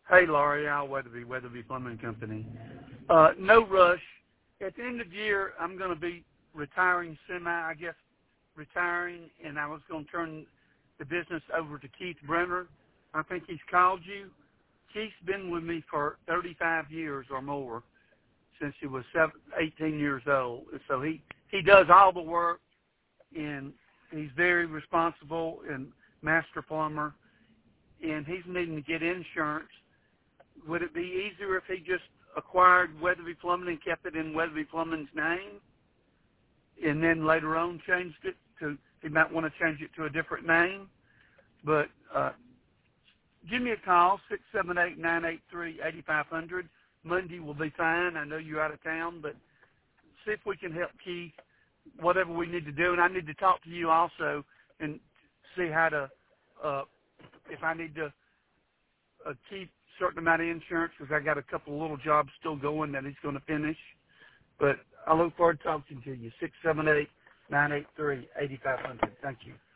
Hey, Laurie, Al Weatherby Plumbing Company. No rush. At the end of the year, I'm going to be retiring and I was going to turn the business over to Keith Brenner. I think he's called you. Keith's been with me for 35 years or more, since he was 18 years old. So he does all the work, and he's very responsible and master plumber, and he's needing to get insurance. Would it be easier if he just acquired Weatherby Plumbing and kept it in Weatherby Plumbing's name, and then later on changed it to, he might want to change it to a different name? But give me a call, 678-983-8500. Monday will be fine. I know you're out of town, but see if we can help Keith, whatever we need to do. And I need to talk to you also and see how to, if I need to keep a certain amount of insurance, because I got a couple of little jobs still going that he's going to finish. But I look forward to talking to you, 678-983-8500. Thank you.